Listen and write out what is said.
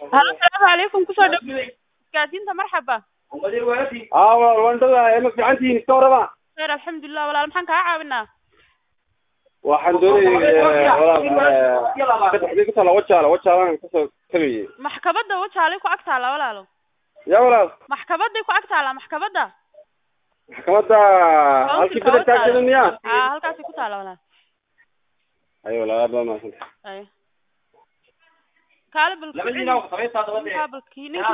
السلام عليكم كسر قاعدين مرحبا وانت امك عندي استوربا خير الحمد لله ولا محن كا عاونا waxaan doonayay dadka kala wajaalan kasoo tagay maxkamadda wajaale ku agtaala walaalo ya walaal maxkamadda ku agtaala maxkamadda halkii bedel taagsanaya halkaas ku taala walaal ayo walaal ma ay kaalbal